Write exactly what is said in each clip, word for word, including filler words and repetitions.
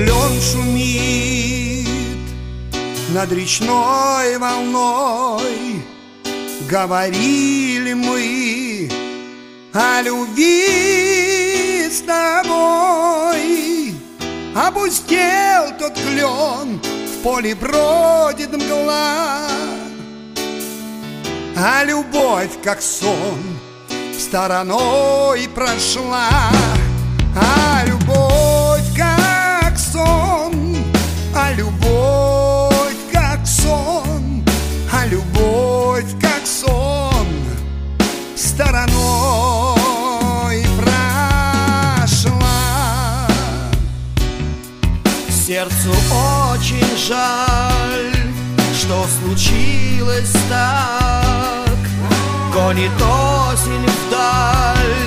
клен шумит над речной волной. Говорили мы о любви с тобой. Опустел тот клен, в поле бродит мгла, а любовь, как сон, стороной прошла. А любовь, как сон, а любовь, как сон, а любовь, как сон, стороной прошла. Сердцу очень жаль, что случилось так. Гонит осень вдаль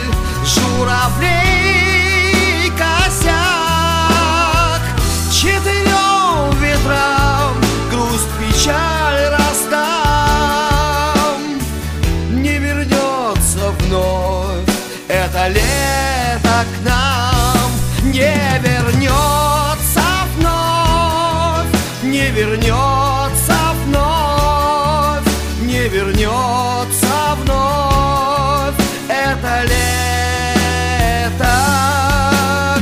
журавлей косяк. Четырем ветрам грусть, печаль раздам. Не вернется вновь это лето к нам. Не вернется вновь, не вернется вновь, не вернется вновь это лето к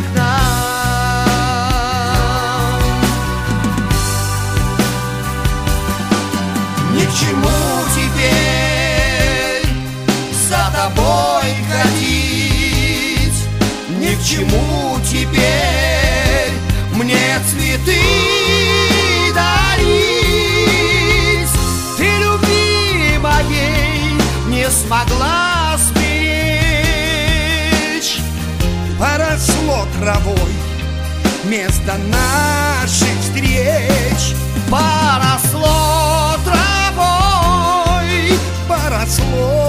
нам. Ни к чему теперь за тобой ходить, ни к чему теперь мне цветы дарить. Ты любви моей не смогла сберечь. Поросло травой место наших встреч. Поросло травой, Поросло